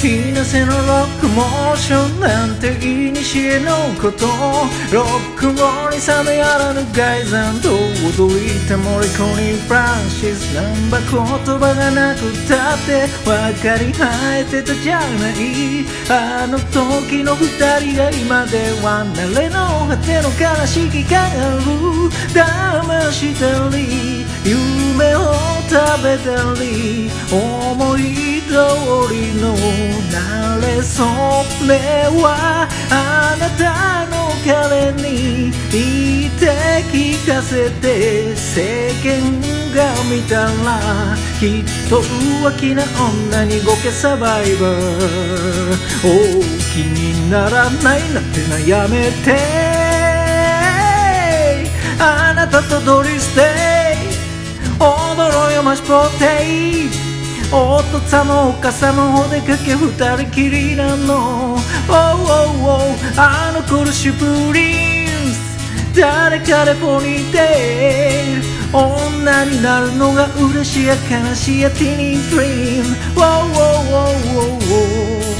いなせのロックモーションなんていにしえのことロックンロールにさめやらぬガイザンと踊いたモリコニーフランシスなんば言葉がなくたって分かり合えてたじゃないあの時の二人が今では慣れの果ての悲しきがある騙したり夢を食べたり思い通りのなれそれはあなたの彼に言って聞かせて世間が見たらきっと浮気な女にごけサバイバー気にならないなんてなやめてあなたとドリステイ踊ろうよマシポテイお父さんもお母さんもお出かけ二人きりなのあの苦しいプリンス誰かでポニーテール女になるのが嬉しいや悲しいやティーニードリーム